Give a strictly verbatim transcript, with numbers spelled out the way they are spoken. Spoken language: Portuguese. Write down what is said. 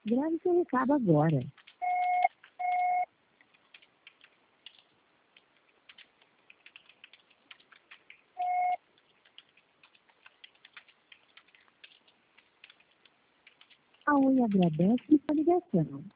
Grave seu recado agora. A Oi agradece sua ligação.